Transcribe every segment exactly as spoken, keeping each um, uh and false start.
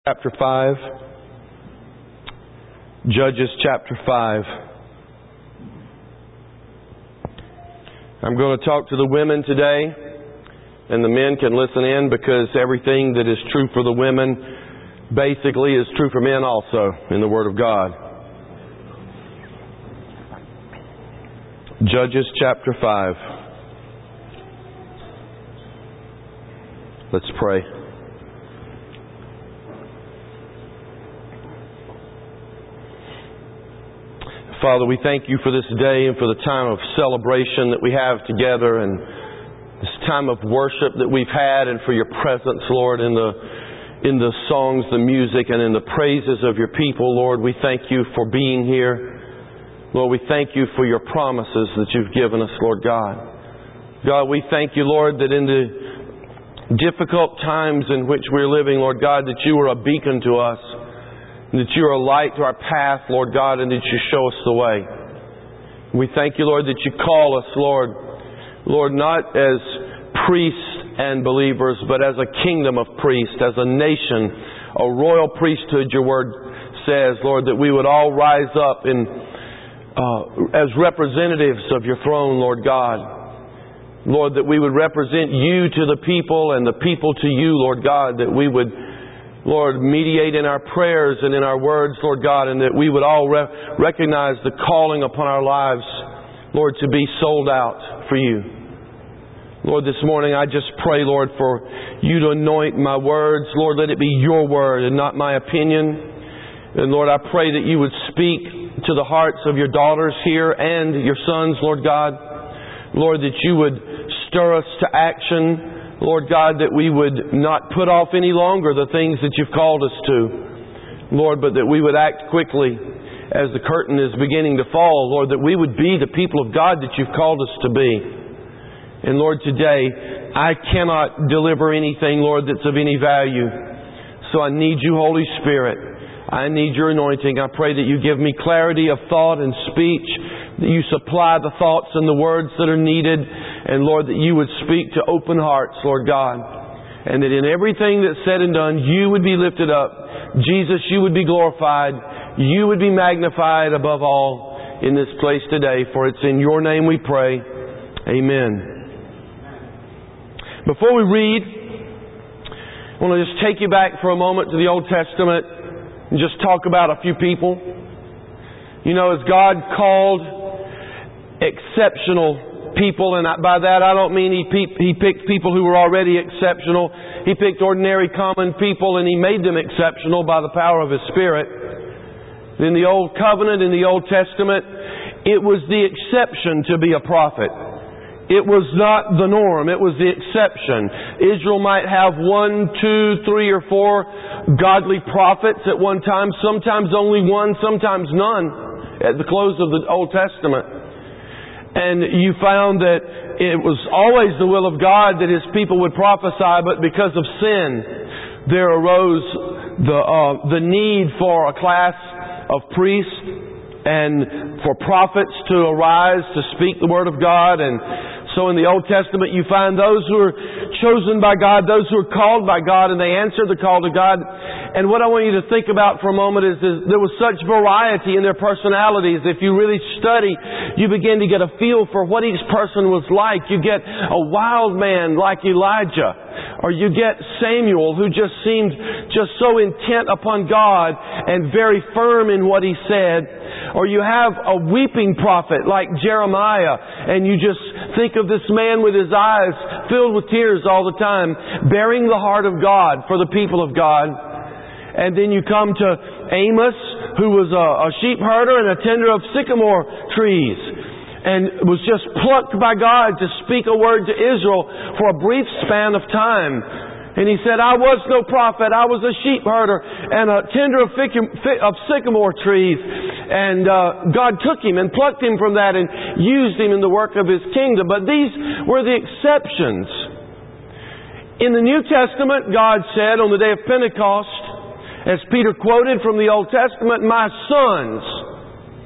Chapter five. Judges chapter five. I'm going to talk to the women today, and the men can listen in because everything that is true for the women basically is true for men also in the Word of God. Judges chapter five. Let's pray. Father, we thank You for this day and for the time of celebration that we have together and this time of worship that we've had, and for Your presence, Lord, in the in the songs, the music, and in the praises of Your people. Lord, we thank You for being here. Lord, we thank You for Your promises that You've given us, Lord God. God, we thank You, Lord, that in the difficult times in which we're living, Lord God, that You are a beacon to us. That You are a light to our path, Lord God, and that You show us the way. We thank You, Lord, that You call us, Lord, Lord, not as priests and believers, but as a kingdom of priests, as a nation, a royal priesthood, Your Word says, Lord, that we would all rise up in uh, as representatives of Your throne, Lord God. Lord, that we would represent You to the people and the people to You, Lord God, that we would, Lord, mediate in our prayers and in our words, Lord God, and that we would all re- recognize the calling upon our lives, Lord, to be sold out for You. Lord, this morning I just pray, Lord, for You to anoint my words. Lord, let it be Your word and not my opinion. And Lord, I pray that You would speak to the hearts of Your daughters here and Your sons, Lord God. Lord, that You would stir us to action. Lord God, that we would not put off any longer the things that You've called us to. Lord, but that we would act quickly as the curtain is beginning to fall. Lord, that we would be the people of God that You've called us to be. And Lord, today, I cannot deliver anything, Lord, that's of any value. So I need You, Holy Spirit. I need Your anointing. I pray that You give me clarity of thought and speech, that You supply the thoughts and the words that are needed. And Lord, that You would speak to open hearts, Lord God. And that in everything that's said and done, You would be lifted up. Jesus, You would be glorified. You would be magnified above all in this place today. For it's in Your name we pray. Amen. Before we read, I want to just take you back for a moment to the Old Testament and just talk about a few people. You know, as God called exceptional people, and by that I don't mean he, pe- he picked people who were already exceptional. He picked ordinary, common people, and He made them exceptional by the power of His Spirit. In the Old Covenant, in the Old Testament, it was the exception to be a prophet. It was not the norm. It was the exception. Israel might have one, two, three, or four godly prophets at one time. Sometimes only one, sometimes none at the close of the Old Testament. And you found that it was always the will of God that His people would prophesy, but because of sin, there arose the uh, the need for a class of priests and for prophets to arise to speak the Word of God. And so in the Old Testament you find those who are chosen by God, those who are called by God, and they answer the call to God. And what I want you to think about for a moment is, is there was such variety in their personalities. If you really study, you begin to get a feel for what each person was like. You get a wild man like Elijah, or you get Samuel, who just seemed just so intent upon God and very firm in what he said. Or you have a weeping prophet like Jeremiah, and you just think of this man with his eyes filled with tears all the time, bearing the heart of God for the people of God. And then you come to Amos, who was a, a sheep herder and a tender of sycamore trees, and was just plucked by God to speak a word to Israel for a brief span of time. And he said, I was no prophet. I was a sheep herder and a tender of, of sycamore trees. And uh, God took him and plucked him from that and used him in the work of His kingdom. But these were the exceptions. In the New Testament, God said on the day of Pentecost, as Peter quoted from the Old Testament, my sons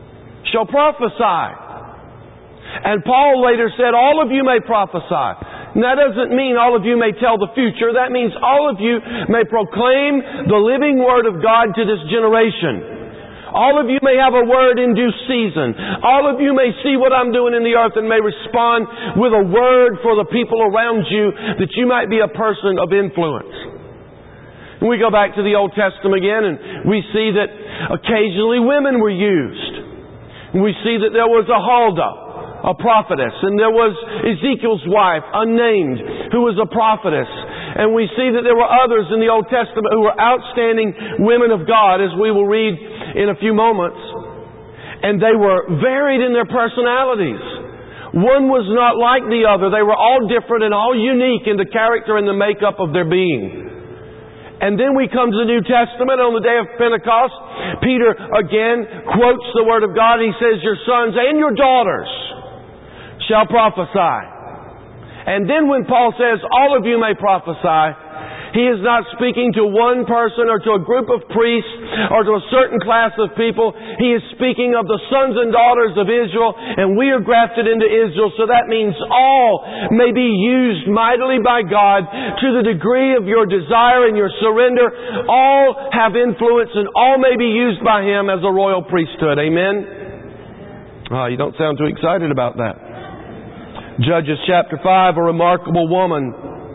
shall prophesy. And Paul later said, all of you may prophesy. And that doesn't mean all of you may tell the future. That means all of you may proclaim the living Word of God to this generation. All of you may have a word in due season. All of you may see what I'm doing in the earth and may respond with a word for the people around you, that you might be a person of influence. And we go back to the Old Testament again, and we see that occasionally women were used. And we see that there was a Huldah, a prophetess, and there was Ezekiel's wife, unnamed, who was a prophetess. And we see that there were others in the Old Testament who were outstanding women of God, as we will read in a few moments. And they were varied in their personalities. One was not like the other. They were all different and all unique in the character and the makeup of their being. And then we come to the New Testament on the day of Pentecost. Peter again quotes the Word of God. He says, your sons and your daughters shall prophesy. And then when Paul says, all of you may prophesy, he is not speaking to one person or to a group of priests or to a certain class of people. He is speaking of the sons and daughters of Israel, and we are grafted into Israel, so that means all may be used mightily by God to the degree of your desire and your surrender. All have influence and all may be used by Him as a royal priesthood. Amen? Oh, you don't sound too excited about that. Judges chapter five, a remarkable woman.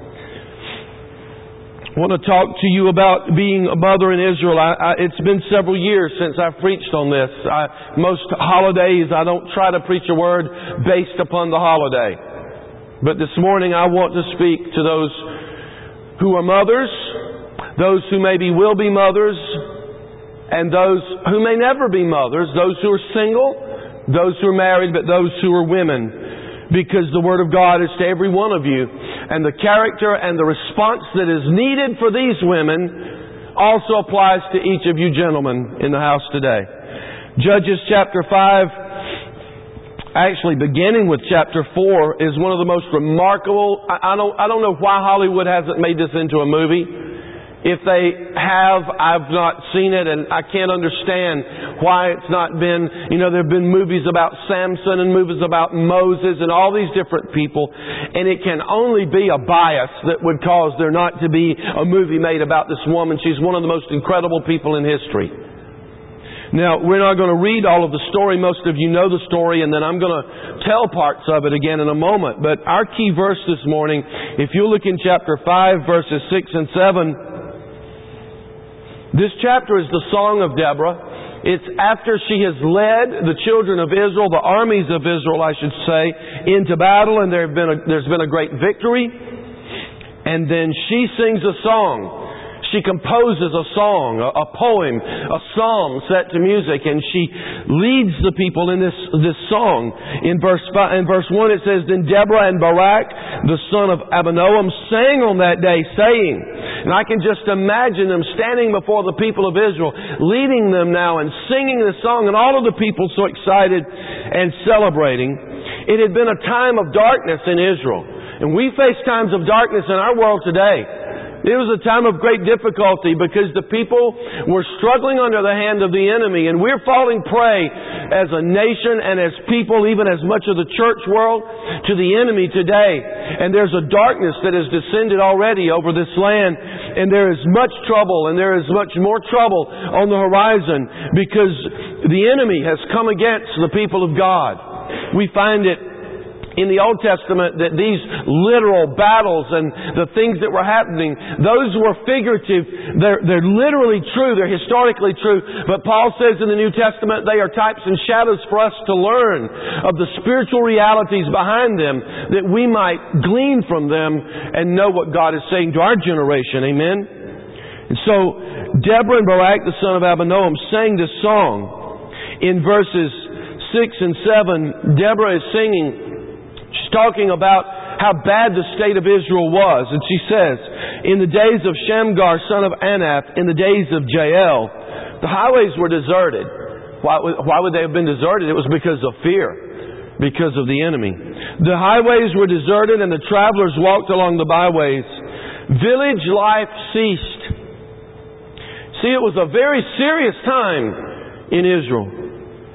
I want to talk to you about being a mother in Israel. I, I, it's been several years since I've preached on this. I, most holidays I don't try to preach a word based upon the holiday. But this morning I want to speak to those who are mothers, those who maybe will be mothers, and those who may never be mothers, those who are single, those who are married, but those who are women. Because the Word of God is to every one of you. And the character and the response that is needed for these women also applies to each of you gentlemen in the house today. Judges chapter five, actually beginning with chapter four, is one of the most remarkable. I, I don't, I don't know why Hollywood hasn't made this into a movie. If they have, I've not seen it, and I can't understand why it's not been. You know, there have been movies about Samson and movies about Moses and all these different people, and it can only be a bias that would cause there not to be a movie made about this woman. She's one of the most incredible people in history. Now, we're not going to read all of the story. Most of you know the story, and then I'm going to tell parts of it again in a moment. But our key verse this morning, if you look in chapter five, verses six and seven, this chapter is the Song of Deborah. It's after she has led the children of Israel, the armies of Israel, I should say, into battle, and there have been a, there's been a great victory. And then she sings a song. She composes a song, a, a poem, a psalm set to music, and she leads the people in this, this song. In verse five, in verse one it says, Then Deborah and Barak, the son of Abinoam, sang on that day, saying, and I can just imagine them standing before the people of Israel, leading them now and singing this song, and all of the people so excited and celebrating. It had been a time of darkness in Israel, and we face times of darkness in our world today. It was a time of great difficulty because the people were struggling under the hand of the enemy, and we're falling prey as a nation and as people, even as much of the church world, to the enemy today. And there's a darkness that has descended already over this land, and there is much trouble, and there is much more trouble on the horizon because the enemy has come against the people of God. We find it in the Old Testament that these literal battles and the things that were happening, those were figurative. They're, they're literally true. They're historically true. But Paul says in the New Testament they are types and shadows for us to learn of the spiritual realities behind them, that we might glean from them and know what God is saying to our generation. Amen? And so Deborah and Barak, the son of Abinoam, sang this song. In verses six and seven, Deborah is singing. She's talking about how bad the state of Israel was. And she says, in the days of Shamgar, son of Anath, in the days of Jael, the highways were deserted. Why, why would they have been deserted? It was because of fear, because of the enemy. The highways were deserted and the travelers walked along the byways. Village life ceased. See, it was a very serious time in Israel.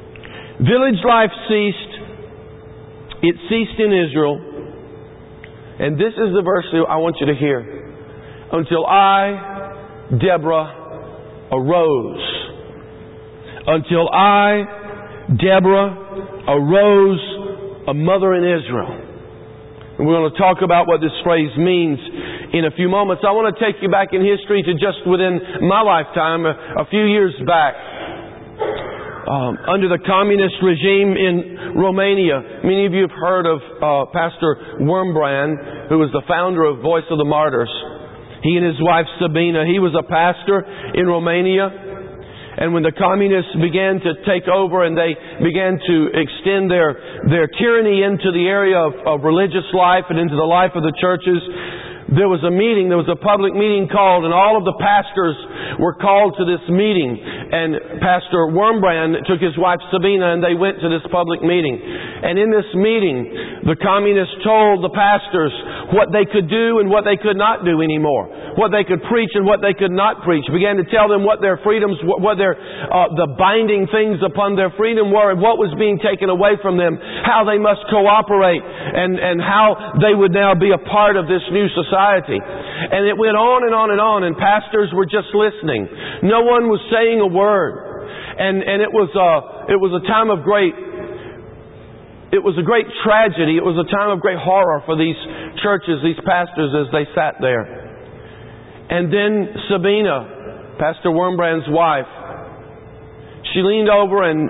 Village life ceased. It ceased in Israel. And this is the verse that I want you to hear. Until I, Deborah, arose. Until I, Deborah, arose a mother in Israel. And we're going to talk about what this phrase means in a few moments. I want to take you back in history to just within my lifetime, a, a few years back. Um, under the communist regime in Romania, many of you have heard of uh, Pastor Wurmbrand, who was the founder of Voice of the Martyrs. He and his wife Sabina, he was a pastor in Romania. And when the communists began to take over and they began to extend their, their tyranny into the area of, of religious life and into the life of the churches, there was a meeting, there was a public meeting called, and all of the pastors were called to this meeting. And Pastor Wurmbrand took his wife Sabina and they went to this public meeting. And in this meeting, the communists told the pastors what they could do and what they could not do anymore. What they could preach and what they could not preach. Began to tell them what their freedoms, what their, uh, the binding things upon their freedom were and what was being taken away from them. How they must cooperate and, and how they would now be a part of this new society. And it went on and on and on, and pastors were just listening. No one was saying a word. And, and it was a, it was a time of great, it was a great tragedy. It was a time of great horror for these churches, these pastors, as they sat there. And then Sabina, Pastor Wurmbrand's wife, she leaned over and,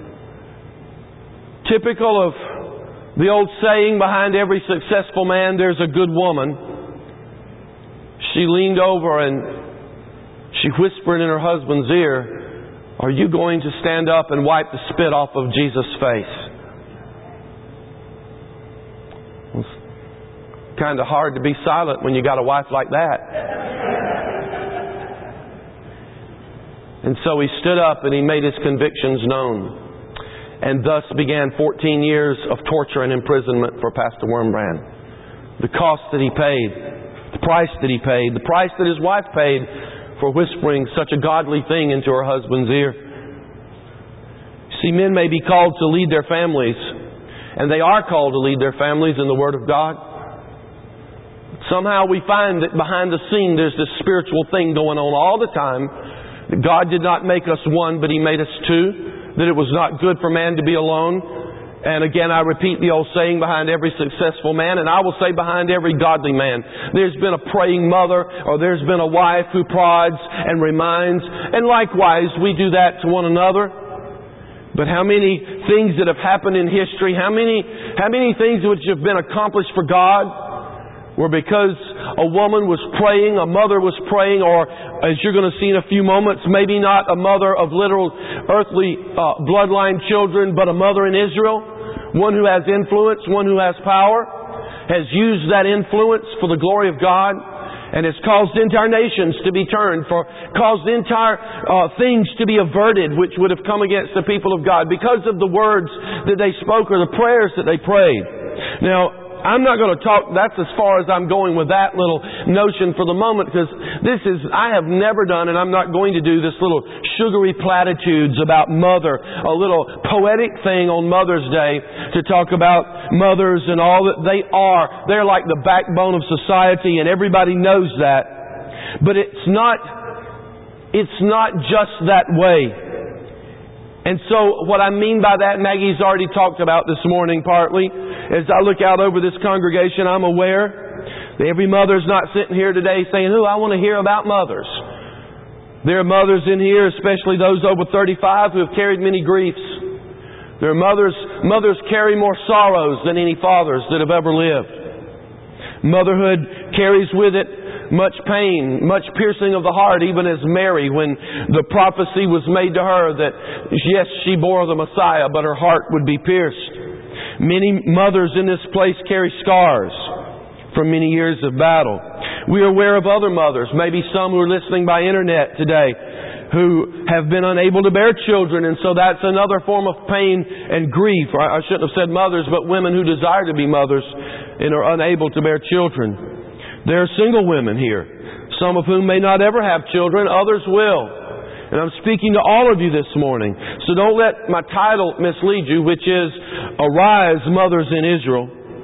typical of the old saying, behind every successful man there's a good woman, she leaned over and she whispered in her husband's ear, "Are you going to stand up and wipe the spit off of Jesus' face?" It's kind of hard to be silent when you got a wife like that. And so he stood up and he made his convictions known. And thus began fourteen years of torture and imprisonment for Pastor Wurmbrand. The cost that he paid, the price that he paid, the price that his wife paid for whispering such a godly thing into her husband's ear. See, men may be called to lead their families, and they are called to lead their families in the Word of God. Somehow we find that behind the scene there's this spiritual thing going on all the time. That God did not make us one, but He made us two. That it was not good for man to be alone. And again, I repeat the old saying, behind every successful man, and I will say behind every godly man, there's been a praying mother, or there's been a wife who prods and reminds. And likewise, we do that to one another. But how many things that have happened in history, how many, how many things which have been accomplished for God were because a woman was praying, a mother was praying, or as you're going to see in a few moments, maybe not a mother of literal earthly uh, bloodline children, but a mother in Israel, one who has influence, one who has power, has used that influence for the glory of God, and has caused entire nations to be turned, for caused entire uh, things to be averted which would have come against the people of God because of the words that they spoke or the prayers that they prayed. Now, I'm not going to talk, that's as far as I'm going with that little notion for the moment, because this is, I have never done, and I'm not going to do this little sugary platitudes about mother, a little poetic thing on Mother's Day to talk about mothers and all that they are. They're like the backbone of society, and everybody knows that. But it's not, it's not just that way. And so what I mean by that, Maggie's already talked about this morning partly. As I look out over this congregation, I'm aware that every mother's not sitting here today saying, "Oh, I want to hear about mothers." There are mothers in here, especially those over thirty-five, who have carried many griefs. There are mothers, mothers carry more sorrows than any fathers that have ever lived. Motherhood carries with it much pain, much piercing of the heart, even as Mary, when the prophecy was made to her that, yes, she bore the Messiah, but her heart would be pierced. Many mothers in this place carry scars from many years of battle. We are aware of other mothers, maybe some who are listening by internet today, who have been unable to bear children, and so that's another form of pain and grief. Or I shouldn't have said mothers, but women who desire to be mothers and are unable to bear children. There are single women here, some of whom may not ever have children, others will. And I'm speaking to all of you this morning. So don't let my title mislead you, which is Arise, Mothers in Israel.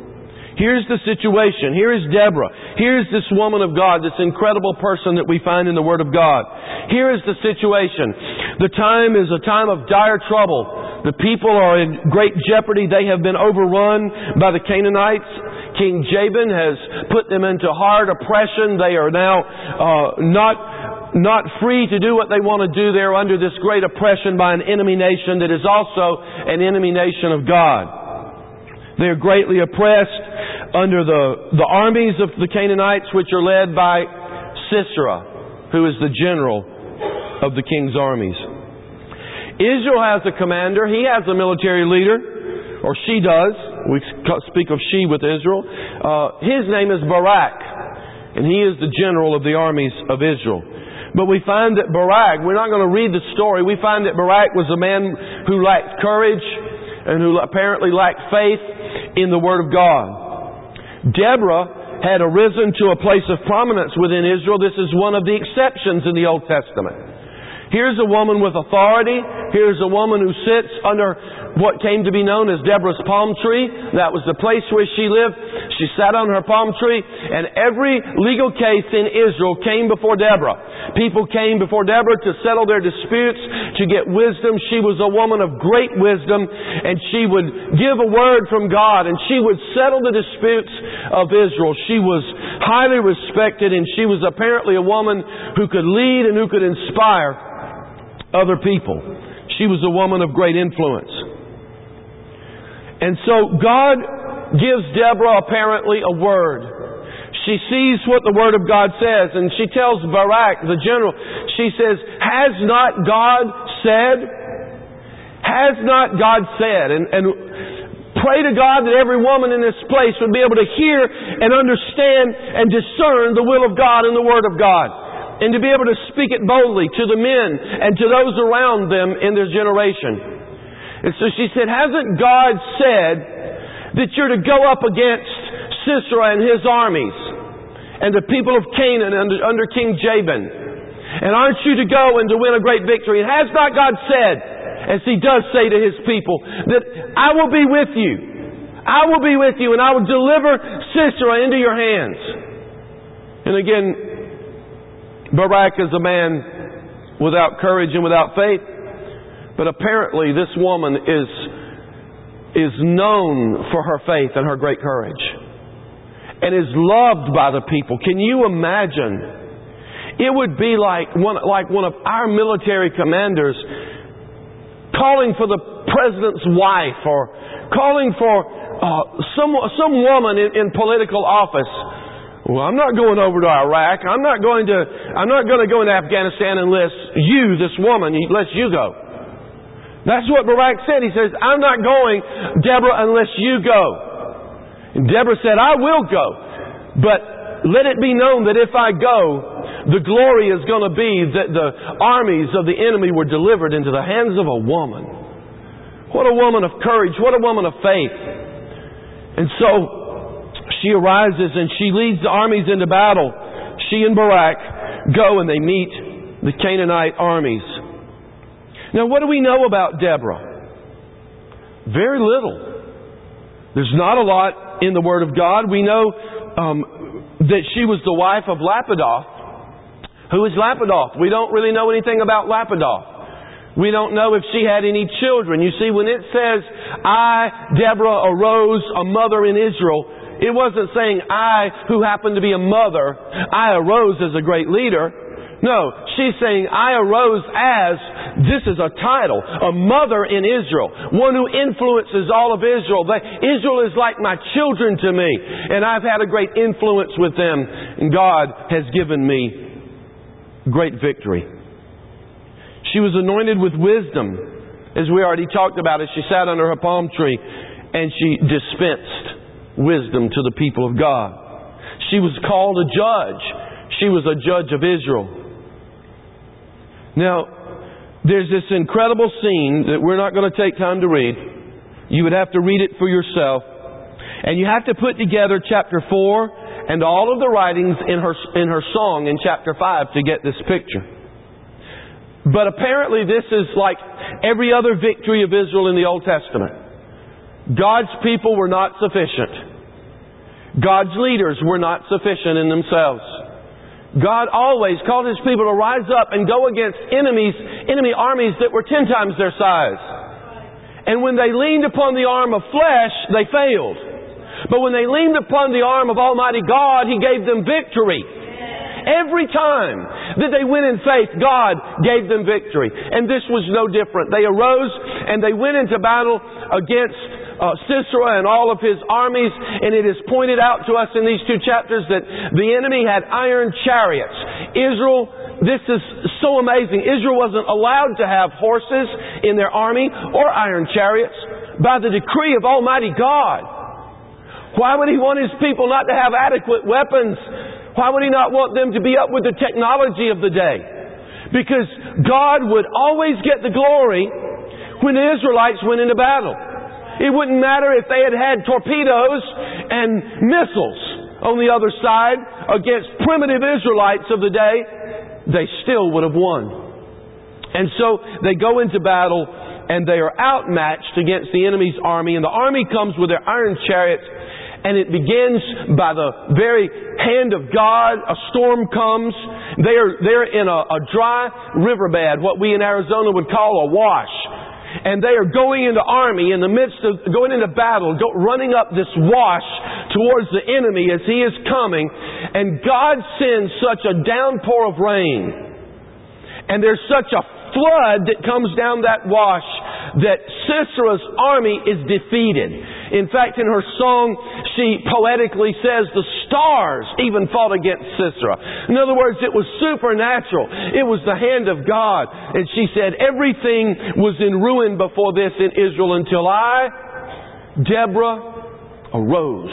Here's the situation. Here is Deborah. Here's this woman of God, this incredible person that we find in the Word of God. Here is the situation. The time is a time of dire trouble. The people are in great jeopardy. They have been overrun by the Canaanites. King Jabin has put them into hard oppression. They are now uh, not, not free to do what they want to do. They're under this great oppression by an enemy nation that is also an enemy nation of God. They are greatly oppressed under the, the armies of the Canaanites, which are led by Sisera, who is the general of the king's armies. Israel has a commander. He has a military leader, or she does. We speak of she with Israel. Uh, his name is Barak, and he is the general of the armies of Israel. But we find that Barak, we're not going to read the story, we find that Barak was a man who lacked courage and who apparently lacked faith in the Word of God. Deborah had arisen to a place of prominence within Israel. This is one of the exceptions in the Old Testament. Here's a woman with authority. Here's a woman who sits under what came to be known as Deborah's palm tree. That was the place where she lived. She sat on her palm tree, and every legal case in Israel came before Deborah. People came before Deborah to settle their disputes, to get wisdom. She was a woman of great wisdom, and she would give a word from God, and she would settle the disputes of Israel. She was highly respected, and she was apparently a woman who could lead and who could inspire other people. She was a woman of great influence. And so God gives Deborah apparently a word. She sees what the Word of God says, and she tells Barak, the general, she says, "Has not God said? Has not God said?" And, and pray to God that every woman in this place would be able to hear and understand and discern the will of God and the Word of God, and to be able to speak it boldly to the men and to those around them in their generation. And so she said, "Hasn't God said that you're to go up against Sisera and his armies and the people of Canaan under, under King Jabin? And aren't you to go and to win a great victory? And has not God said," as He does say to His people, "that I will be with you. I will be with you, and I will deliver Sisera into your hands." And again, Barak is a man without courage and without faith. But apparently this woman is, is known for her faith and her great courage, and is loved by the people. Can you imagine? It would be like one, like one of our military commanders calling for the president's wife, or calling for uh, some, some woman in, in political office. "Well, I'm not going over to Iraq. I'm not going to, I'm not going to go into Afghanistan unless you, this woman, unless you go." That's what Barak said. He says, "I'm not going, Deborah, unless you go." And Deborah said, "I will go. But let it be known that if I go, the glory is going to be that the armies of the enemy were delivered into the hands of a woman." What a woman of courage. What a woman of faith. And so she arises and she leads the armies into battle. She and Barak go and they meet the Canaanite armies. Now, what do we know about Deborah? Very little. There's not a lot in the Word of God. We know um, that she was the wife of Lapidoth. Who is Lapidoth? We don't really know anything about Lapidoth. We don't know if she had any children. You see, when it says, "I, Deborah, arose a mother in Israel," it wasn't saying, "I, who happen to be a mother, I arose as a great leader." No, she's saying, "I arose as," this is a title, "a mother in Israel, one who influences all of Israel. Israel is like my children to me, and I've had a great influence with them, and God has given me great victory." She was anointed with wisdom, as we already talked about, as she sat under her palm tree, and she dispensed wisdom to the people of God. She was called a judge. She was a judge of Israel. Now, there's this incredible scene that we're not going to take time to read. You would have to read it for yourself. And you have to put together chapter four and all of the writings in her, in her song in chapter five to get this picture. But apparently this is like every other victory of Israel in the Old Testament. God's people were not sufficient. God's leaders were not sufficient in themselves. God always called His people to rise up and go against enemies, enemy armies that were ten times their size. And when they leaned upon the arm of flesh, they failed. But when they leaned upon the arm of Almighty God, He gave them victory. Every time that they went in faith, God gave them victory. And this was no different. They arose and they went into battle against uh, Sisera and all of his armies. And it is pointed out to us in these two chapters that the enemy had iron chariots. Israel, this is so amazing. Israel wasn't allowed to have horses in their army or iron chariots by the decree of Almighty God. Why would He want His people not to have adequate weapons? Why would He not want them to be up with the technology of the day? Because God would always get the glory when the Israelites went into battle. It wouldn't matter if they had had torpedoes and missiles on the other side against primitive Israelites of the day. They still would have won. And so they go into battle and they are outmatched against the enemy's army. And the army comes with their iron chariots. And it begins by the very hand of God. A storm comes. They're, they're in a, a dry riverbed, what we in Arizona would call a wash. And they are going into army in the midst of going into battle, go, running up this wash towards the enemy as he is coming. And God sends such a downpour of rain. And there's such a flood that comes down that wash that Sisera's army is defeated. In fact, in her song, she poetically says the stars even fought against Sisera. In other words, it was supernatural. It was the hand of God. And she said, everything was in ruin before this in Israel until I, Deborah, arose.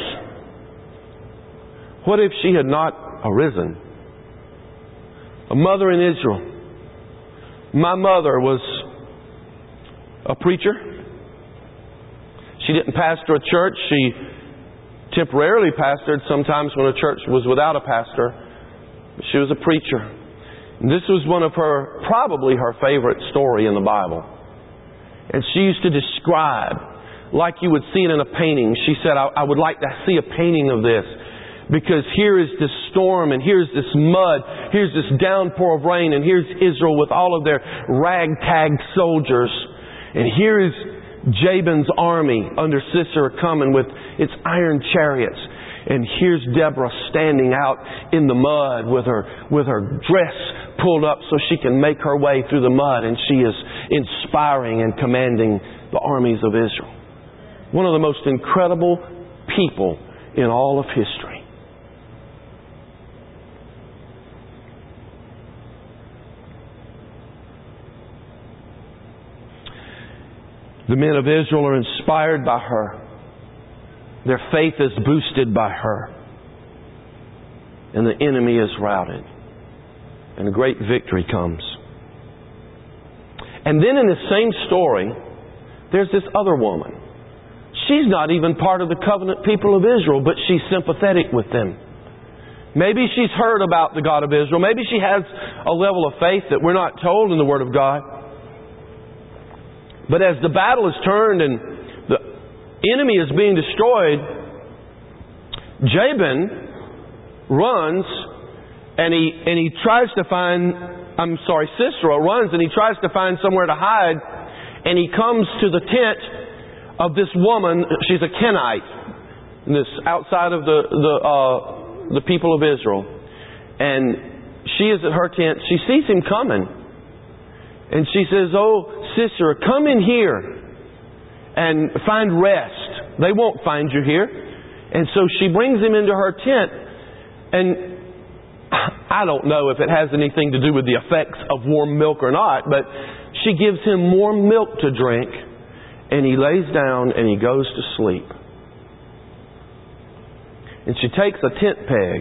What if she had not arisen? A mother in Israel. My mother was a preacher. She didn't pastor a church. She temporarily pastored sometimes when a church was without a pastor. She was a preacher. And this was one of her, probably her favorite story in the Bible. And she used to describe, like you would see it in a painting. She said, I, I would like to see a painting of this. Because here is this storm, and here's this mud, here's this downpour of rain, and here's Israel with all of their ragtag soldiers. And here is Jabin's army under Sisera coming with its iron chariots. And here's Deborah standing out in the mud with her, with her dress pulled up so she can make her way through the mud. And she is inspiring and commanding the armies of Israel. One of the most incredible people in all of history. The men of Israel are inspired by her. Their faith is boosted by her. And the enemy is routed. And a great victory comes. And then in the same story, there's this other woman. She's not even part of the covenant people of Israel, but she's sympathetic with them. Maybe she's heard about the God of Israel. Maybe she has a level of faith that we're not told in the Word of God. But as the battle is turned and the enemy is being destroyed, Jabin runs and he and he tries to find, I'm sorry, Sisera runs and he tries to find somewhere to hide, and he comes to the tent of this woman. She's a Kenite, this outside of the the uh, the people of Israel, and she is at her tent. She sees him coming. And she says, oh, Sisera, come in here and find rest. They won't find you here. And so she brings him into her tent. And I don't know if it has anything to do with the effects of warm milk or not, but she gives him warm milk to drink. And he lays down and he goes to sleep. And she takes a tent peg.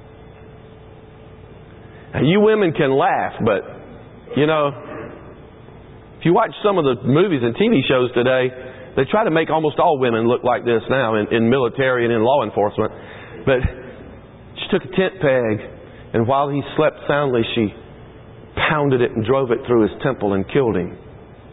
Now, you women can laugh, but, you know, if you watch some of the movies and T V shows today, they try to make almost all women look like this now in, in military and in law enforcement. But she took a tent peg, and while he slept soundly, she pounded it and drove it through his temple and killed him.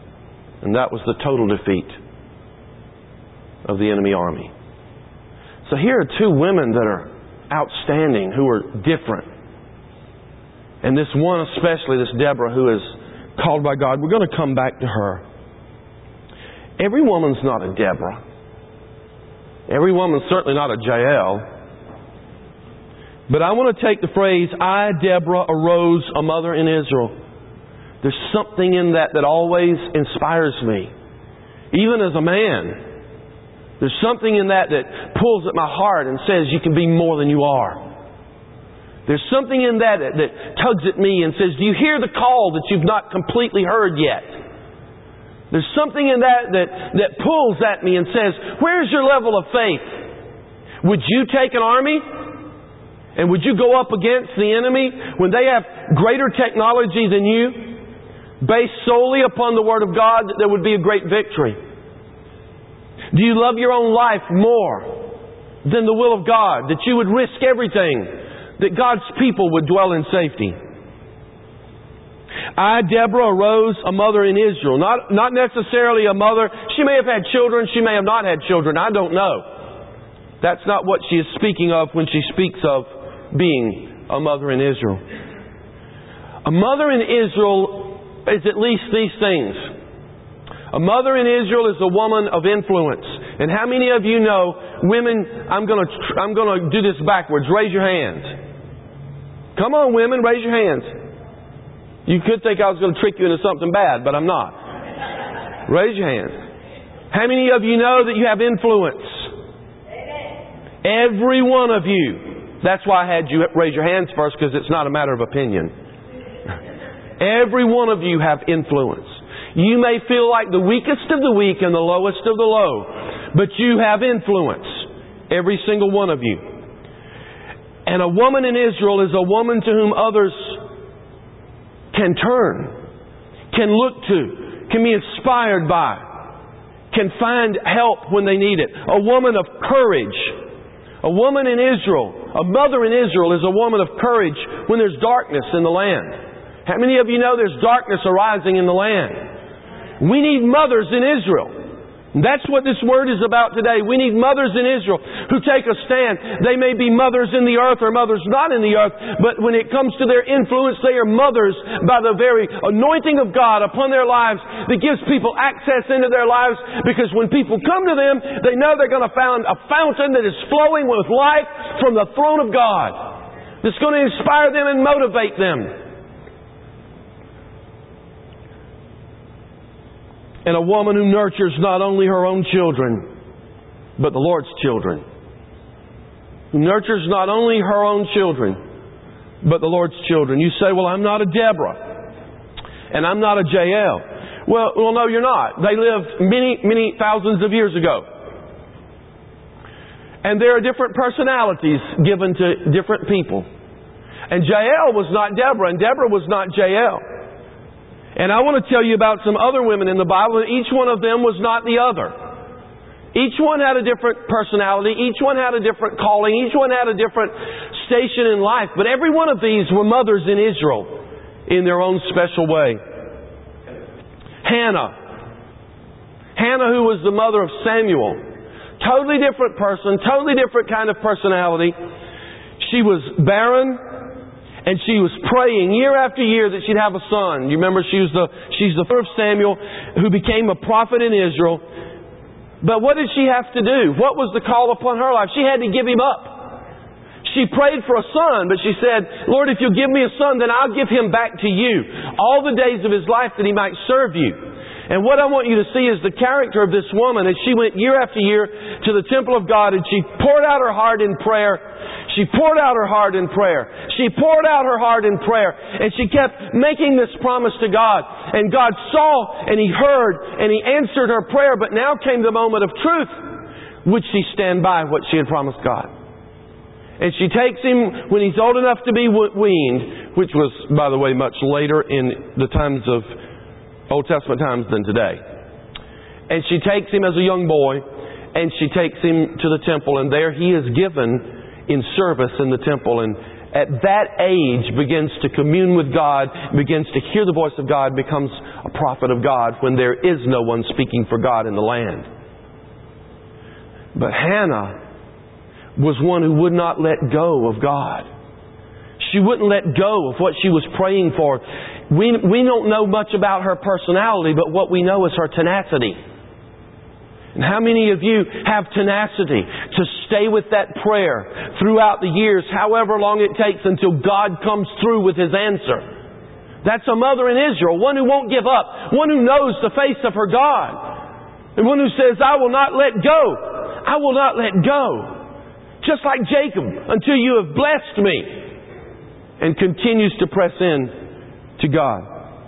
And that was the total defeat of the enemy army. So here are two women that are outstanding, who are different. And this one especially, this Deborah, who is called by God. We're going to come back to her. Every woman's not a Deborah. Every woman's certainly not a Jael. But I want to take the phrase, I, Deborah, arose a mother in Israel. There's something in that that always inspires me. Even as a man, there's something in that that pulls at my heart and says you can be more than you are. There's something in that that, that tugs at me and says, do you hear the call that you've not completely heard yet? There's something in that that, that pulls at me and says, where's your level of faith? Would you take an army? And would you go up against the enemy when they have greater technology than you? Based solely upon the Word of God, that there would be a great victory. Do you love your own life more than the will of God? That you would risk everything, that God's people would dwell in safety? I, Deborah, arose a mother in Israel. Not, not necessarily a mother. She may have had children. She may have not had children. I don't know. That's not what she is speaking of when she speaks of being a mother in Israel. A mother in Israel is at least these things. A mother in Israel is a woman of influence. And how many of you know women, I'm going to I'm going to do this backwards. Raise your hands. Come on, women, raise your hands. You could think I was going to trick you into something bad, but I'm not. Raise your hands. How many of you know that you have influence? Every one of you. That's why I had you raise your hands first, because it's not a matter of opinion. Every one of you have influence. You may feel like the weakest of the weak and the lowest of the low, but you have influence. Every single one of you. And a woman in Israel is a woman to whom others can turn, can look to, can be inspired by, can find help when they need it. A woman of courage. A woman in Israel, a mother in Israel is a woman of courage when there's darkness in the land. How many of you know there's darkness arising in the land? We need mothers in Israel. That's what this word is about today. We need mothers in Israel who take a stand. They may be mothers in the earth or mothers not in the earth, but when it comes to their influence, they are mothers by the very anointing of God upon their lives that gives people access into their lives, because when people come to them, they know they're going to find a fountain that is flowing with life from the throne of God. That's going to inspire them and motivate them. And a woman who nurtures not only her own children, but the Lord's children. Who nurtures not only her own children, but the Lord's children. You say, well, I'm not a Deborah. And I'm not a Jael. Well, well, no, you're not. They lived many, many thousands of years ago. And there are different personalities given to different people. And Jael was not Deborah, and Deborah was not Jael. And I want to tell you about some other women in the Bible, and each one of them was not the other. Each one had a different personality. Each one had a different calling. Each one had a different station in life. But every one of these were mothers in Israel in their own special way. Hannah. Hannah, who was the mother of Samuel. Totally different person, totally different kind of personality. She was barren. And she was praying year after year that she'd have a son. You remember she was the she's the first Samuel who became a prophet in Israel. But what did she have to do? What was the call upon her life? She had to give him up. She prayed for a son, but she said, Lord, if you'll give me a son, then I'll give him back to you all the days of his life that he might serve you. And what I want you to see is the character of this woman as she went year after year to the temple of God, and she poured out her heart in prayer. She poured out her heart in prayer. She poured out her heart in prayer. And she kept making this promise to God. And God saw and He heard and He answered her prayer. But now came the moment of truth. Would she stand by what she had promised God? And she takes him when he's old enough to be weaned, which was, by the way, much later in the times of Old Testament times than today. And she takes him as a young boy, and she takes him to the temple, and there he is given in service in the temple, and at that age begins to commune with God, begins to hear the voice of God, becomes a prophet of God when there is no one speaking for God in the land. But Hannah was one who would not let go of God. She wouldn't let go of what she was praying for. We, we don't know much about her personality, but what we know is her tenacity. And how many of you have tenacity to stay with that prayer throughout the years, however long it takes until God comes through with His answer? That's a mother in Israel, one who won't give up, one who knows the face of her God, and one who says, I will not let go. I will not let go. Just like Jacob, until you have blessed me, and continues to press in to God.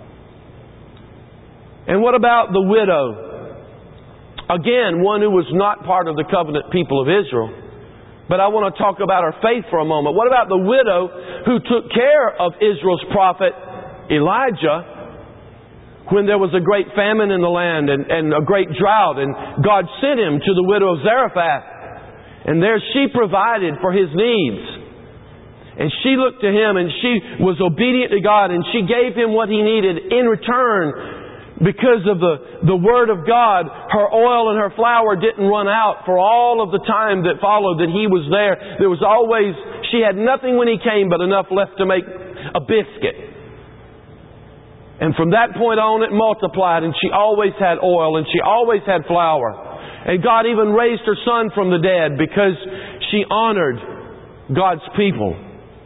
And what about the widow? Again, one who was not part of the covenant people of Israel. But I want to talk about her faith for a moment. What about the widow who took care of Israel's prophet Elijah when there was a great famine in the land and, and a great drought, and God sent him to the widow of Zarephath, and there she provided for his needs, and she looked to him and she was obedient to God, and she gave him what he needed in return. Because of the, the Word of God, her oil and her flour didn't run out for all of the time that followed that he was there. There was always, she had nothing when he came but enough left to make a biscuit. And from that point on it multiplied, and she always had oil, and she always had flour. And God even raised her son from the dead because she honored God's people.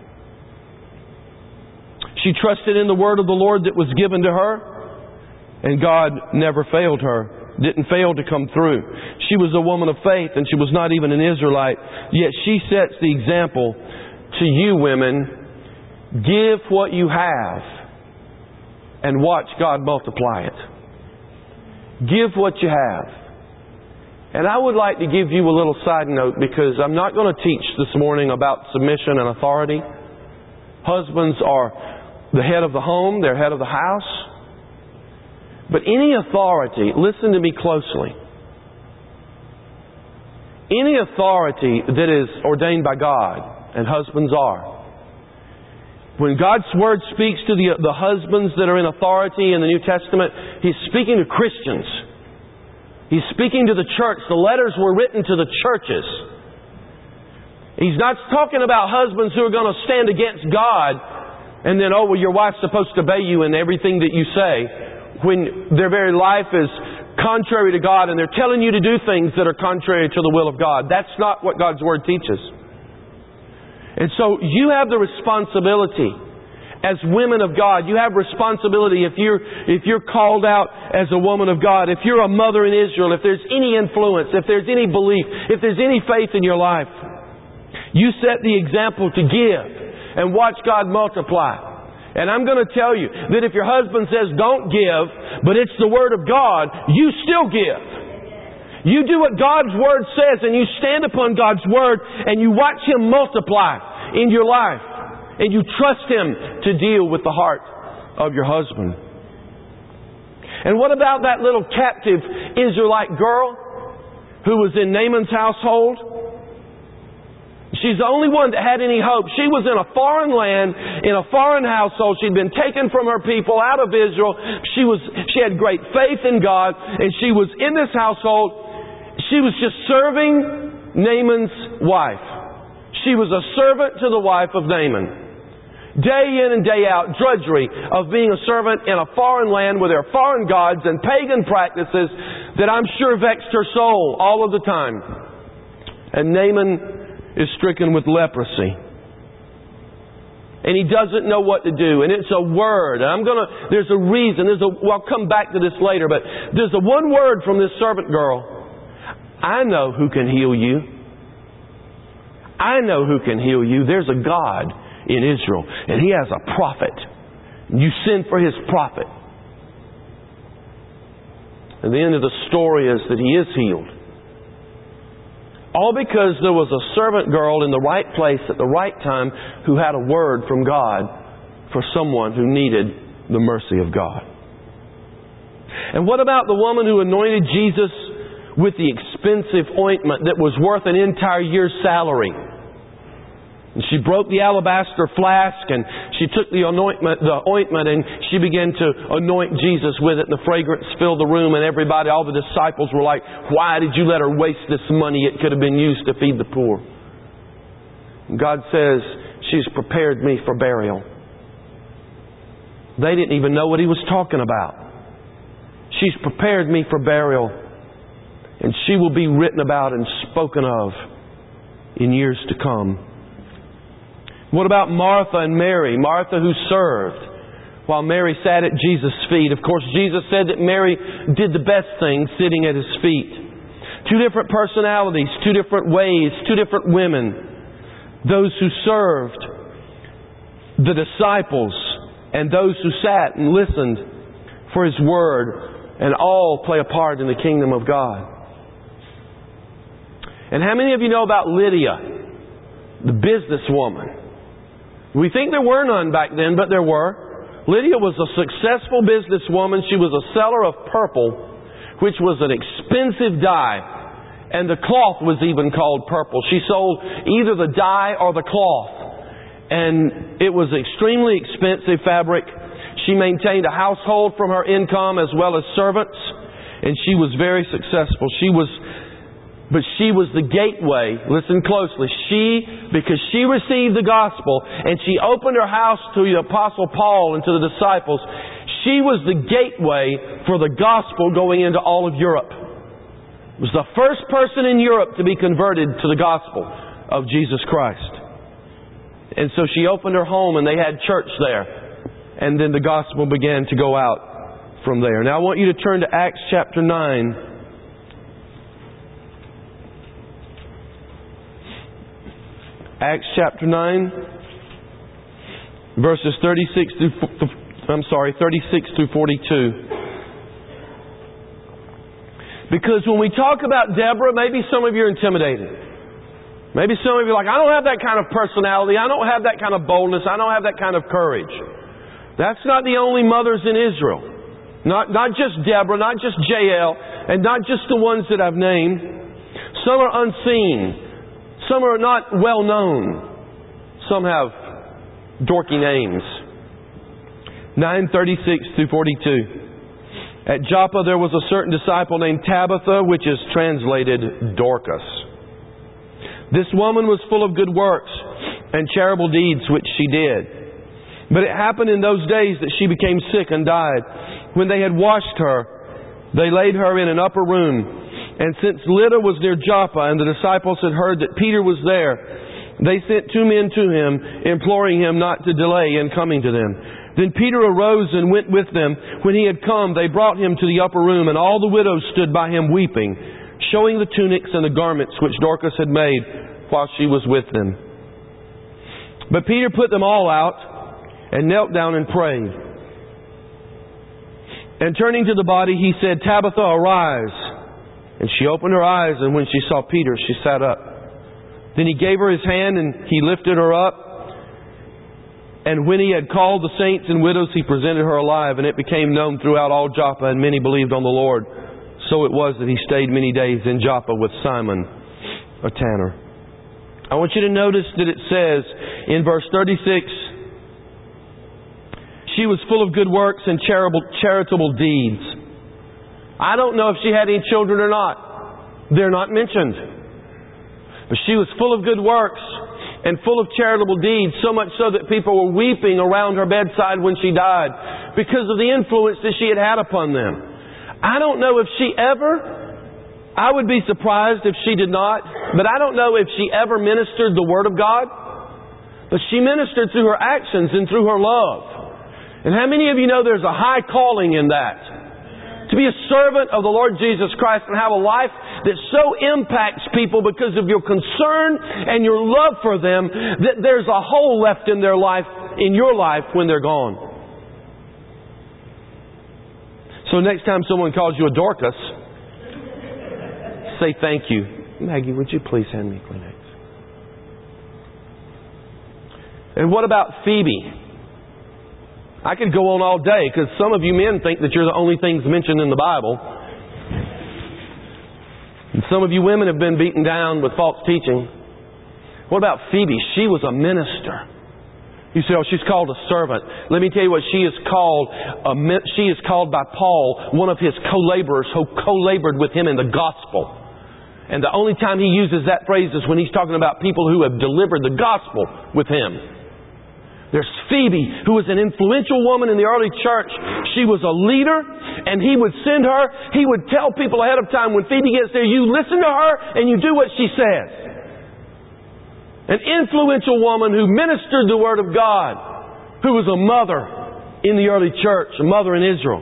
She trusted in the word of the Lord that was given to her, and God never failed her, didn't fail to come through. She was a woman of faith, and she was not even an Israelite, yet she sets the example to you women. Give what you have and watch God multiply it. Give what you have. And I would like to give you a little side note, because I'm not going to teach this morning about submission and authority. Husbands are the head of the home, they're head of the house. But any authority, listen to me closely, any authority that is ordained by God, and husbands are, when God's Word speaks to the, the husbands that are in authority in the New Testament, He's speaking to Christians. He's speaking to the church. The letters were written to the churches. He's not talking about husbands who are going to stand against God and then, oh, well, your wife's supposed to obey you in everything that you say, when their very life is contrary to God and they're telling you to do things that are contrary to the will of God. That's not what God's Word teaches. And so you have the responsibility as women of God. You have responsibility if you're, if you're called out as a woman of God. If you're a mother in Israel, if there's any influence, if there's any belief, if there's any faith in your life, you set the example to give and watch God multiply. And I'm going to tell you that if your husband says don't give, but it's the Word of God, you still give. You do what God's Word says, and you stand upon God's Word, and you watch Him multiply in your life. And you trust Him to deal with the heart of your husband. And what about that little captive Israelite girl who was in Naaman's household? She's the only one that had any hope. She was in a foreign land, in a foreign household. She'd been taken from her people out of Israel. She was, she had great faith in God, and she was in this household. She was just serving Naaman's wife. She was a servant to the wife of Naaman. Day in and day out, drudgery of being a servant in a foreign land with their foreign gods and pagan practices that I'm sure vexed her soul all of the time. And Naaman is stricken with leprosy. And he doesn't know what to do. And it's a word. And I'm gonna, there's a reason. There's a, well, I'll come back to this later, but there's a one word from this servant girl. I know who can heal you. I know who can heal you. There's a God in Israel, and He has a prophet. You send for His prophet. And the end of the story is that he is healed. All because there was a servant girl in the right place at the right time who had a word from God for someone who needed the mercy of God. And what about the woman who anointed Jesus with the expensive ointment that was worth an entire year's salary? And she broke the alabaster flask, and she took the anointment, the ointment, and she began to anoint Jesus with it. And the fragrance filled the room, and everybody, all the disciples were like, "Why did you let her waste this money? It could have been used to feed the poor." God says, she's prepared me for burial. They didn't even know what He was talking about. She's prepared me for burial, and she will be written about and spoken of in years to come. What about Martha and Mary? Martha who served while Mary sat at Jesus' feet. Of course, Jesus said that Mary did the best thing sitting at His feet. Two different personalities, two different ways, two different women. Those who served, the disciples, and those who sat and listened for His Word, and all play a part in the kingdom of God. And how many of you know about Lydia, the businesswoman? We think there were none back then, but there were. Lydia was a successful businesswoman. She was a seller of purple, which was an expensive dye. And the cloth was even called purple. She sold either the dye or the cloth. And it was extremely expensive fabric. She maintained a household from her income as well as servants. And she was very successful. She was, but she was the gateway. Listen closely. She, because she received the gospel and she opened her house to the Apostle Paul and to the disciples, she was the gateway for the gospel going into all of Europe. It was the first person in Europe to be converted to the gospel of Jesus Christ. And so she opened her home and they had church there. And then the gospel began to go out from there. Now I want you to turn to Acts chapter nine. Acts chapter nine, verses thirty-six through I'm sorry, thirty-six through forty-two. Because when we talk about Deborah, maybe some of you are intimidated. Maybe some of you are like, I don't have that kind of personality. I don't have that kind of boldness. I don't have that kind of courage. That's not the only mothers in Israel. Not, not just Deborah, not just Jael, and not just the ones that I've named. Some are unseen. Some are not well known. Some have dorky names. nine thirty-six through forty-two. At Joppa there was a certain disciple named Tabitha, which is translated Dorcas. This woman was full of good works and charitable deeds which she did. But it happened in those days that she became sick and died. When they had washed her, they laid her in an upper room. And since Lydda was near Joppa, and the disciples had heard that Peter was there, they sent two men to him, imploring him not to delay in coming to them. Then Peter arose and went with them. When he had come, they brought him to the upper room, and all the widows stood by him weeping, showing the tunics and the garments which Dorcas had made while she was with them. But Peter put them all out, and knelt down and prayed. And turning to the body, he said, Tabitha, arise. And she opened her eyes, and when she saw Peter, she sat up. Then he gave her his hand, and he lifted her up. And when he had called the saints and widows, he presented her alive, and it became known throughout all Joppa, and many believed on the Lord. So it was that he stayed many days in Joppa with Simon, a tanner. I want you to notice that it says in verse thirty-six, she was full of good works and charitable, charitable deeds. I don't know if she had any children or not. They're not mentioned. But she was full of good works and full of charitable deeds, so much so that people were weeping around her bedside when she died because of the influence that she had had upon them. I don't know if she ever, I would be surprised if she did not, but I don't know if she ever ministered the Word of God. But she ministered through her actions and through her love. And how many of you know there's a high calling in that? To be a servant of the Lord Jesus Christ and have a life that so impacts people because of your concern and your love for them that there's a hole left in their life, in your life, when they're gone. So next time someone calls you a Dorcas, say thank you. Maggie, would you please hand me Kleenex? And what about Phoebe? I could go on all day because some of you men think that you're the only things mentioned in the Bible. And some of you women have been beaten down with false teaching. What about Phoebe? She was a minister. You say, oh, she's called a servant. Let me tell you what she is called. A, she is called by Paul, one of his co-laborers who co-labored with him in the gospel. And the only time he uses that phrase is when he's talking about people who have delivered the gospel with him. There's Phoebe, who was an influential woman in the early church. She was a leader, and he would send her. He would tell people ahead of time, when Phoebe gets there, you listen to her and you do what she says. An influential woman who ministered the Word of God, who was a mother in the early church, a mother in Israel.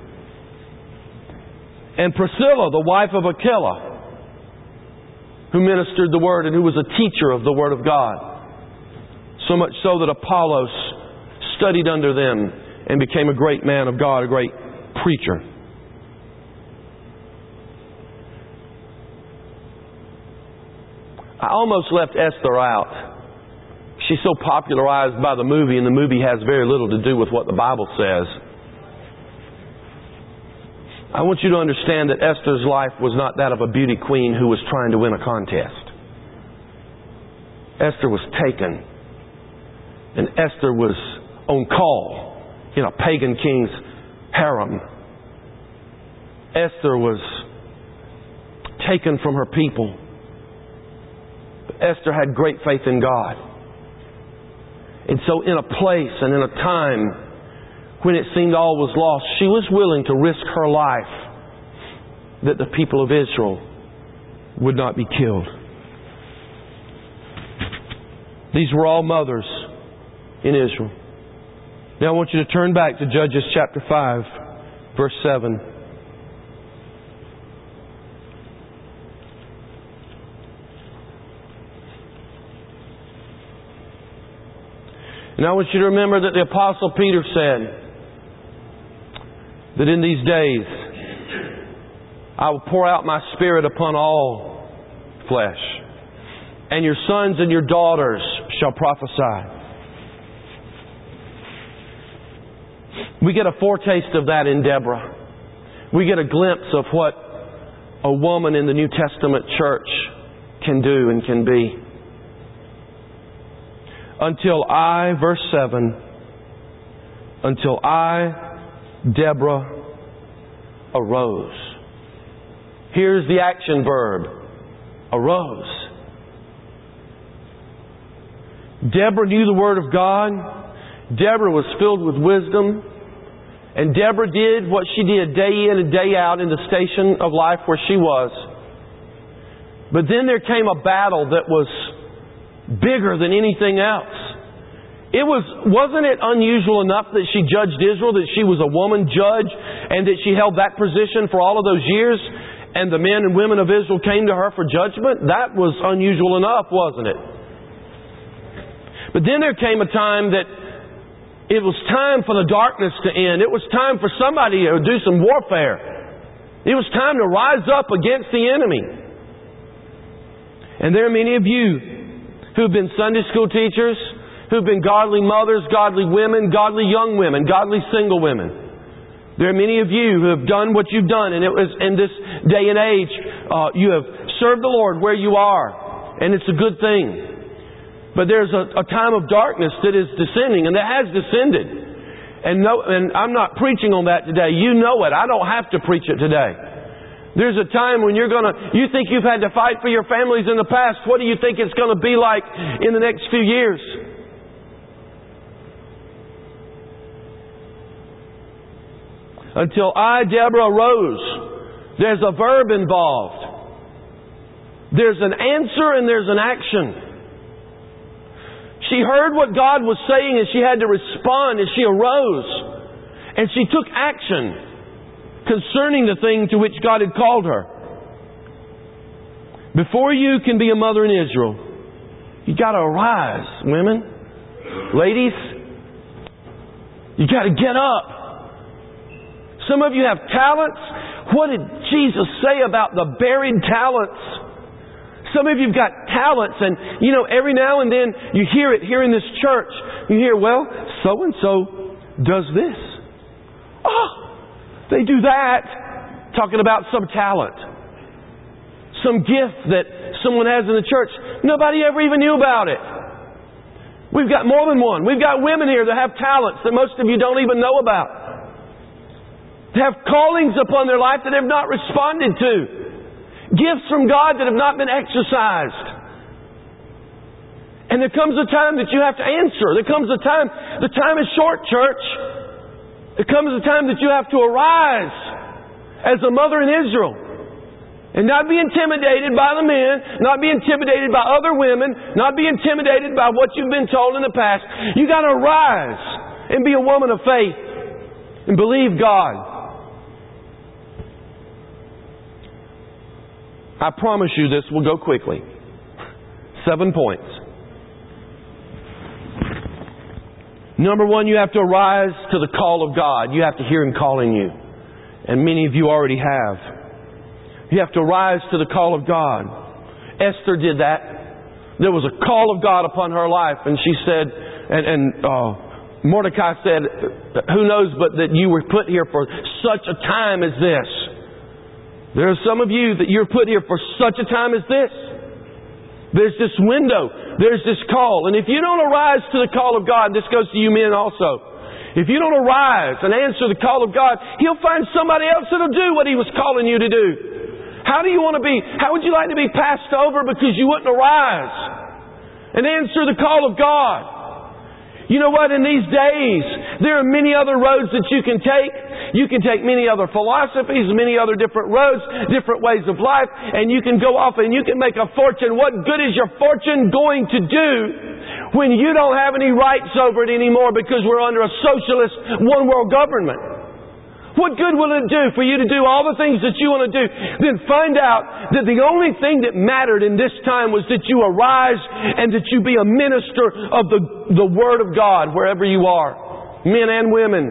And Priscilla, the wife of Aquila, who ministered the Word and who was a teacher of the Word of God. So much so that Apollos studied under them and became a great man of God, a great preacher. I almost left Esther out. She's so popularized by the movie, and the movie has very little to do with what the Bible says. I want you to understand that Esther's life was not that of a beauty queen who was trying to win a contest. Esther was taken. And Esther was on call in a pagan king's harem. Esther was taken from her people. But Esther had great faith in God. And so in a place and in a time when it seemed all was lost, she was willing to risk her life that the people of Israel would not be killed. These were all mothers in Israel. Now I want you to turn back to Judges chapter five, verse seven. And I want you to remember that the Apostle Peter said that in these days I will pour out my Spirit upon all flesh, and your sons and your daughters shall prophesy. We get a foretaste of that in Deborah. We get a glimpse of what a woman in the New Testament church can do and can be. Until I, verse seven, until I, Deborah, arose. Here's the action verb, arose. Deborah knew the Word of God. Deborah was filled with wisdom. And Deborah did what she did day in and day out in the station of life where she was. But then there came a battle that was bigger than anything else. It was, wasn't it unusual enough that she judged Israel, that she was a woman judge, and that she held that position for all of those years, and the men and women of Israel came to her for judgment? That was unusual enough, wasn't it? But then there came a time that it was time for the darkness to end. It was time for somebody to do some warfare. It was time to rise up against the enemy. And there are many of you who've been Sunday school teachers, who've been godly mothers, godly women, godly young women, godly single women. There are many of you who have done what you've done, and it was in this day and age, uh, you have served the Lord where you are, and it's a good thing. But there's a, a time of darkness that is descending, and that has descended. And no, and I'm not preaching on that today. You know it. I don't have to preach it today. There's a time when you're gonna, you think you've had to fight for your families in the past. What do you think it's going to be like in the next few years? Until I, Deborah, arose. There's a verb involved. There's an answer and there's an action. She heard what God was saying and she had to respond, and she arose. And she took action concerning the thing to which God had called her. Before you can be a mother in Israel, you got to arise, women. Ladies, you got to get up. Some of you have talents. What did Jesus say about the buried talents? Some of you've got talents, and you know, every now and then you hear it here in this church. You hear, well, so-and-so does this. Oh, they do that. Talking about some talent. Some gift that someone has in the church. Nobody ever even knew about it. We've got more than one. We've got women here that have talents that most of you don't even know about. They have callings upon their life that they have not responded to. Gifts from God that have not been exercised. And there comes a time that you have to answer. There comes a time, the time is short, church. There comes a time that you have to arise as a mother in Israel. And not be intimidated by the men, not be intimidated by other women, not be intimidated by what you've been told in the past. You got to rise and be a woman of faith and believe God. I promise you this will go quickly. Seven points. Number one, you have to arise to the call of God. You have to hear Him calling you. And many of you already have. You have to rise to the call of God. Esther did that. There was a call of God upon her life, and she said, and, and uh, Mordecai said, who knows but that you were put here for such a time as this. There are some of you that you're put here for such a time as this. There's this window. There's this call. And if you don't arise to the call of God, this goes to you men also. If you don't arise and answer the call of God, He'll find somebody else that'll do what He was calling you to do. How do you want to be, how would you like to be passed over because you wouldn't arise and answer the call of God? You know what? In these days, there are many other roads that you can take. You can take many other philosophies, many other different roads, different ways of life, and you can go off and you can make a fortune. What good is your fortune going to do when you don't have any rights over it anymore because we're under a socialist one-world government? What good will it do for you to do all the things that you want to do? Then find out that the only thing that mattered in this time was that you arise and that you be a minister of the, the Word of God wherever you are. Men and women.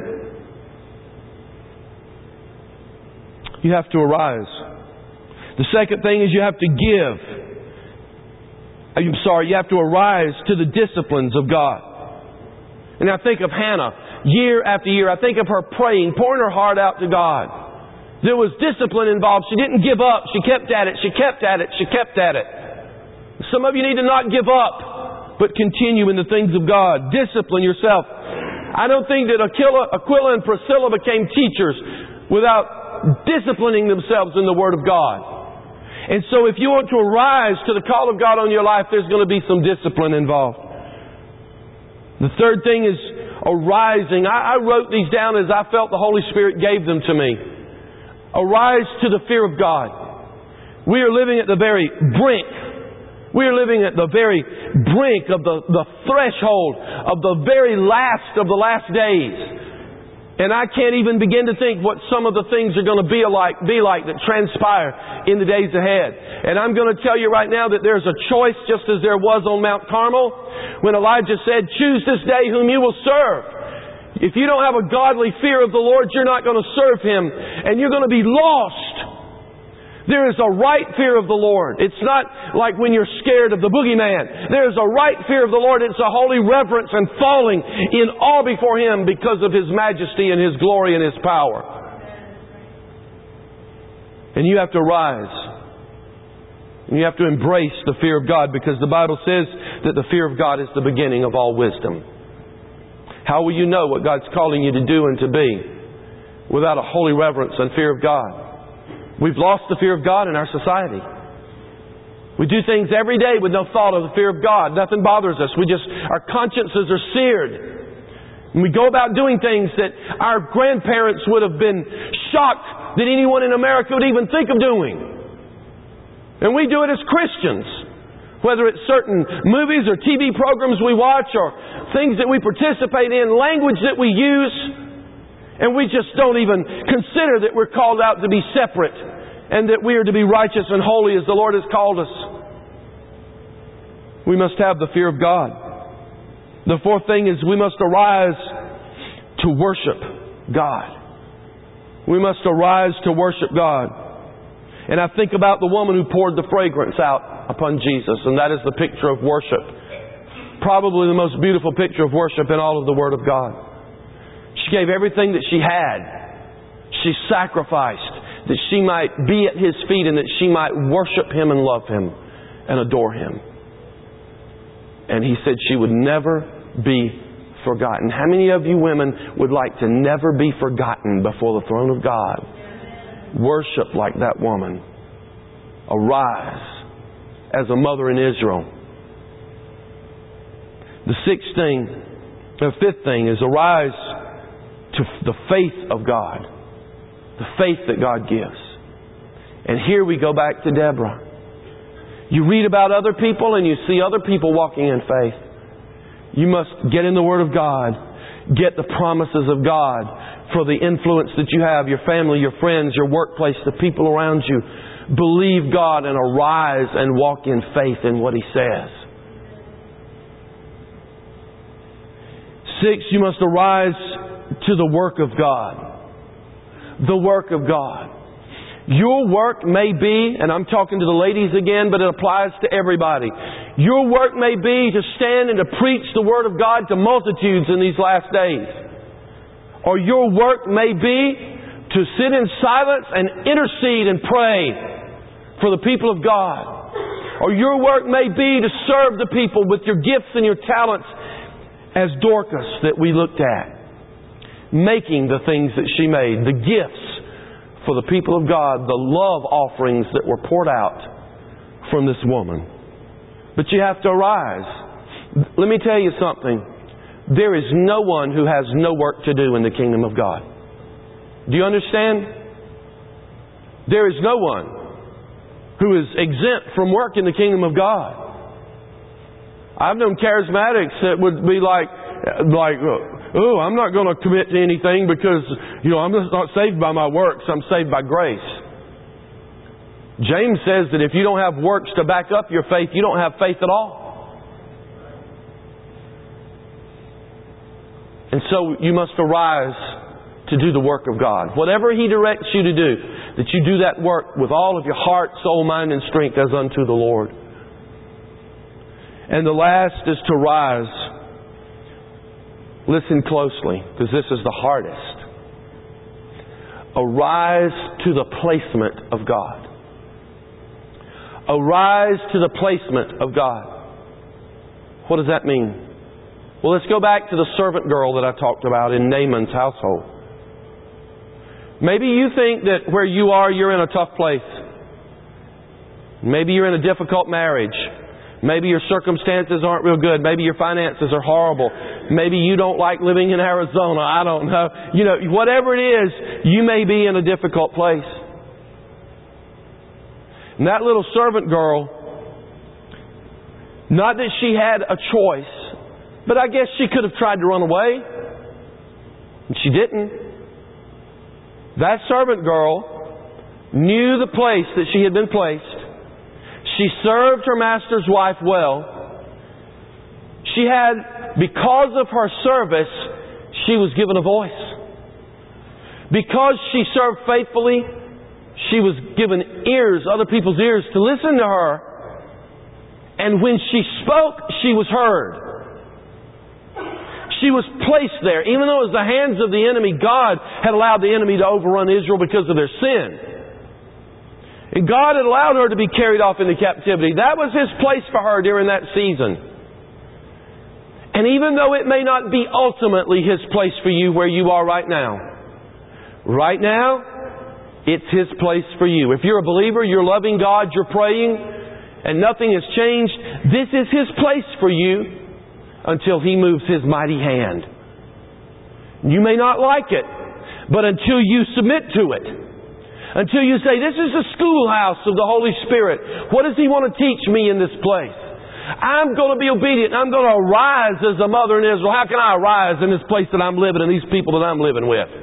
You have to arise. The second thing is you have to give. I'm sorry, you have to arise to the disciplines of God. And I think of Hannah. Year after year, I think of her praying, pouring her heart out to God. There was discipline involved. She didn't give up. She kept at it. She kept at it. She kept at it. Some of you need to not give up, but continue in the things of God. Discipline yourself. I don't think that Aquila, Aquila and Priscilla became teachers without disciplining themselves in the Word of God. And so if you want to arise to the call of God on your life, there's going to be some discipline involved. The third thing is arising. I, I wrote these down as I felt the Holy Spirit gave them to me. Arise to the fear of God. We are living at the very brink. We are living at the very brink of the, the threshold of the very last of the last days. And I can't even begin to think what some of the things are going to be like, be like that transpire in the days ahead. And I'm going to tell you right now that there's a choice just as there was on Mount Carmel when Elijah said, choose this day whom you will serve. If you don't have a godly fear of the Lord, you're not going to serve Him and you're going to be lost. There is a right fear of the Lord. It's not like when you're scared of the boogeyman. There is a right fear of the Lord. It's a holy reverence and falling in awe before Him because of His majesty and His glory and His power. And you have to rise. And you have to embrace the fear of God because the Bible says that the fear of God is the beginning of all wisdom. How will you know what God's calling you to do and to be without a holy reverence and fear of God? We've lost the fear of God in our society. We do things every day with no thought of the fear of God. Nothing bothers us. We just, our consciences are seared. And we go about doing things that our grandparents would have been shocked that anyone in America would even think of doing. And we do it as Christians. Whether it's certain movies or T V programs we watch or things that we participate in, language that we use. And we just don't even consider that we're called out to be separate and that we are to be righteous and holy as the Lord has called us. We must have the fear of God. The fourth thing is we must arise to worship God. We must arise to worship God. And I think about the woman who poured the fragrance out upon Jesus, and that is the picture of worship. Probably the most beautiful picture of worship in all of the Word of God. She gave everything that she had. She sacrificed that she might be at His feet and that she might worship Him and love Him and adore Him. And He said she would never be forgotten. How many of you women would like to never be forgotten before the throne of God? Worship like that woman. Arise as a mother in Israel. The sixth thing, the fifth thing is arise to the faith of God. The faith that God gives. And here we go back to Deborah. You read about other people and you see other people walking in faith. You must get in the Word of God. Get the promises of God for the influence that you have, your family, your friends, your workplace, the people around you. Believe God and arise and walk in faith in what He says. Six, you must arise to the work of God. The work of God. Your work may be, and I'm talking to the ladies again, but it applies to everybody. Your work may be to stand and to preach the Word of God to multitudes in these last days. Or your work may be to sit in silence and intercede and pray for the people of God. Or your work may be to serve the people with your gifts and your talents, as Dorcas that we looked at. Making the things that she made, the gifts for the people of God, the love offerings that were poured out from this woman. But you have to arise. Let me tell you something. There is no one who has no work to do in the kingdom of God. Do you understand? There is no one who is exempt from work in the kingdom of God. I've known charismatics that would be like, like, oh, I'm not going to commit to anything because, you know, I'm just not saved by my works. I'm saved by grace. James says that if you don't have works to back up your faith, you don't have faith at all. And so you must arise to do the work of God. Whatever He directs you to do, that you do that work with all of your heart, soul, mind, and strength as unto the Lord. And the last is to rise. Listen closely, because this is the hardest. Arise to the placement of God. Arise to the placement of God. What does that mean? Well, let's go back to the servant girl that I talked about in Naaman's household. Maybe you think that where you are, you're in a tough place. Maybe you're in a difficult marriage. Maybe your circumstances aren't real good. Maybe your finances are horrible. Maybe you don't like living in Arizona. I don't know. You know, whatever it is, you may be in a difficult place. And that little servant girl, not that she had a choice, but I guess she could have tried to run away. And she didn't. That servant girl knew the place that she had been placed. She served her master's wife well. She had, because of her service, she was given a voice. Because she served faithfully, she was given ears, other people's ears, to listen to her. And when she spoke, she was heard. She was placed there. Even though it was the hands of the enemy, God had allowed the enemy to overrun Israel because of their sin. And God had allowed her to be carried off into captivity. That was His place for her during that season. And even though it may not be ultimately His place for you where you are right now, right now, it's His place for you. If you're a believer, you're loving God, you're praying, and nothing has changed, this is His place for you until He moves His mighty hand. You may not like it, but until you submit to it, until you say, this is the schoolhouse of the Holy Spirit. What does He want to teach me in this place? I'm going to be obedient. I'm going to arise as a mother in Israel. How can I arise in this place that I'm living and these people that I'm living with?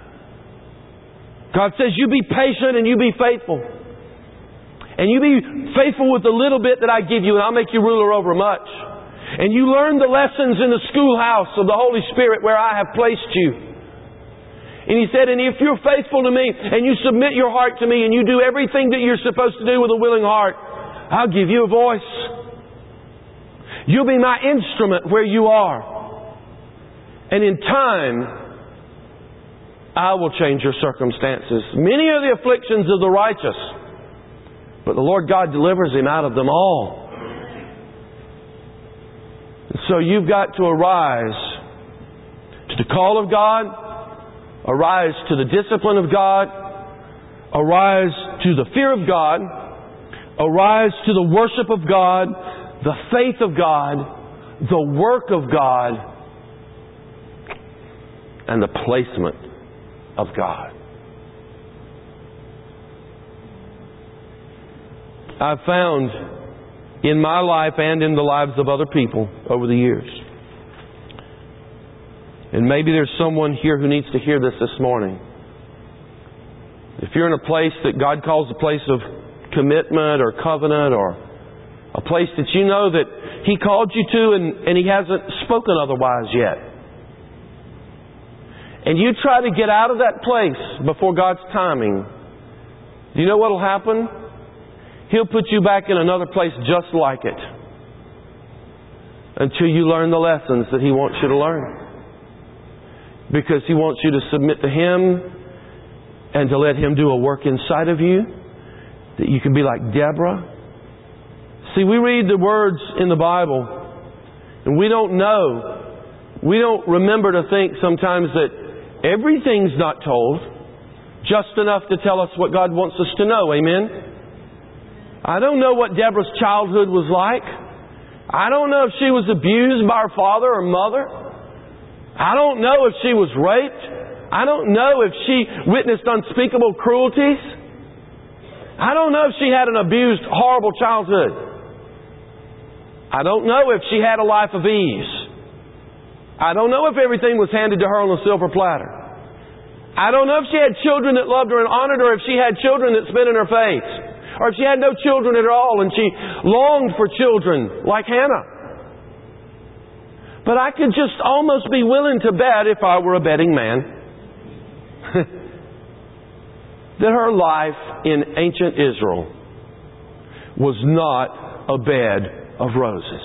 God says, you be patient and you be faithful. And you be faithful with the little bit that I give you, and I'll make you ruler over much. And you learn the lessons in the schoolhouse of the Holy Spirit where I have placed you. And He said, and if you're faithful to me and you submit your heart to me and you do everything that you're supposed to do with a willing heart, I'll give you a voice. You'll be my instrument where you are. And in time, I will change your circumstances. Many are the afflictions of the righteous, but the Lord God delivers him out of them all. So you've got to arise to the call of God, arise to the discipline of God, arise to the fear of God, Arise to the worship of God, the faith of God, the work of God, and the placement of God. I've found in my life and in the lives of other people over the years, and maybe there's someone here who needs to hear this this morning. If you're in a place that God calls a place of commitment or covenant, or a place that you know that He called you to and, and He hasn't spoken otherwise yet, and you try to get out of that place before God's timing, do you know what will happen? He'll put you back in another place just like it until you learn the lessons that He wants you to learn. Because He wants you to submit to Him and to let Him do a work inside of you, that you can be like Deborah. See, we read the words in the Bible and we don't know, we don't remember to think sometimes that everything's not told, just enough to tell us what God wants us to know. Amen? I don't know what Deborah's childhood was like. I don't know if she was abused by her father or mother. I don't know if she was raped. I don't know if she witnessed unspeakable cruelties. I don't know if she had an abused, horrible childhood. I don't know if she had a life of ease. I don't know if everything was handed to her on a silver platter. I don't know if she had children that loved her and honored her, if she had children that spit in her face, or if she had no children at all and she longed for children like Hannah. But I could just almost be willing to bet, if I were a betting man, that her life in ancient Israel was not a bed of roses.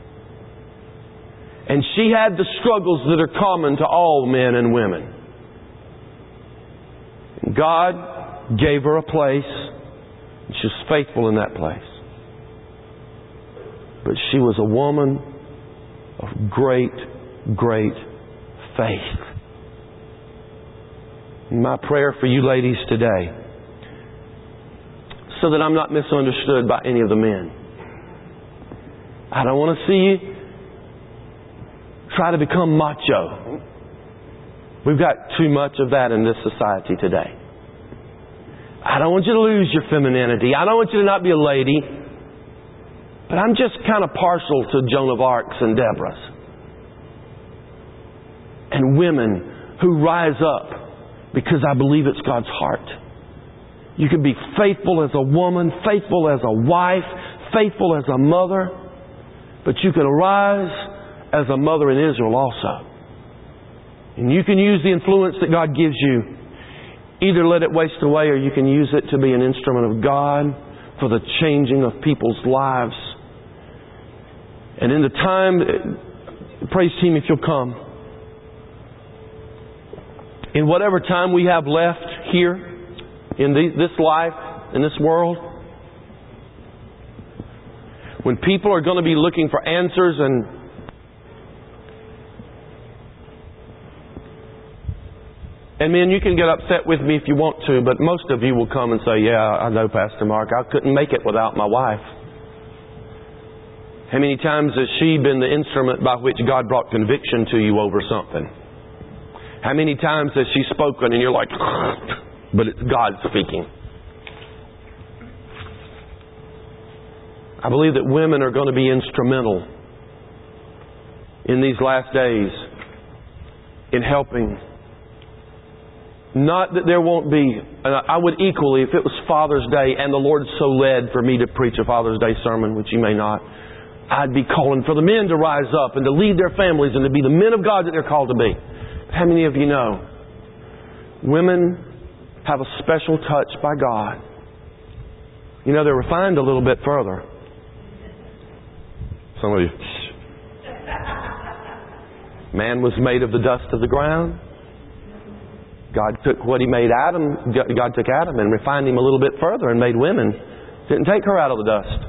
And she had the struggles that are common to all men and women. God gave her a place. She was faithful in that place. But she was a woman of great, great faith. My prayer for you ladies today, so that I'm not misunderstood by any of the men, I don't want to see you try to become macho. We've got too much of that in this society today. I don't want you to lose your femininity. I don't want you to not be a lady. But I'm just kind of partial to Joan of Arc's and Deborah's. And women who rise up because I believe it's God's heart. You can be faithful as a woman, faithful as a wife, faithful as a mother. But you can arise as a mother in Israel also. And you can use the influence that God gives you. Either let it waste away, or you can use it to be an instrument of God for the changing of people's lives. And in the time, praise team, if you'll come. In whatever time we have left here, in the, this life, in this world, when people are going to be looking for answers and And men, you can get upset with me if you want to, but most of you will come and say, yeah, I know, Pastor Mark, I couldn't make it without my wife. How many times has she been the instrument by which God brought conviction to you over something? How many times has she spoken and you're like, but it's God speaking? I believe that women are going to be instrumental in these last days in helping. Not that there won't be, I would equally, if it was Father's Day and the Lord so led for me to preach a Father's Day sermon, which you may not, I'd be calling for the men to rise up and to lead their families and to be the men of God that they're called to be. How many of you know women have a special touch by God? You know, they're refined a little bit further. Some of you. Man was made of the dust of the ground. God took what He made Adam, God took Adam and refined him a little bit further and made women. Didn't take her out of the dust.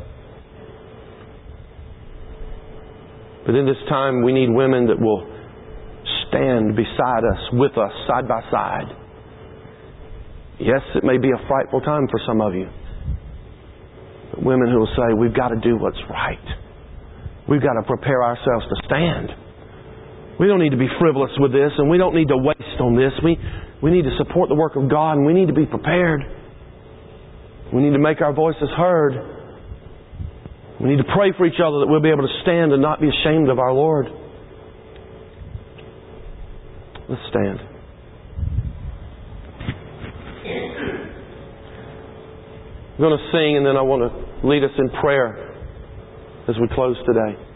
But in this time we need women that will stand beside us, with us, side by side. Yes, it may be a frightful time for some of you. women who will say, we've got to do what's right. We've got to prepare ourselves to stand. We don't need to be frivolous with this, and we don't need to waste on this. We, we need to support the work of God, and we need to be prepared. We need to make our voices heard. We need to pray for each other that we'll be able to stand and not be ashamed of our Lord. Let's stand. I'm going to sing, and then I want to lead us in prayer as we close today.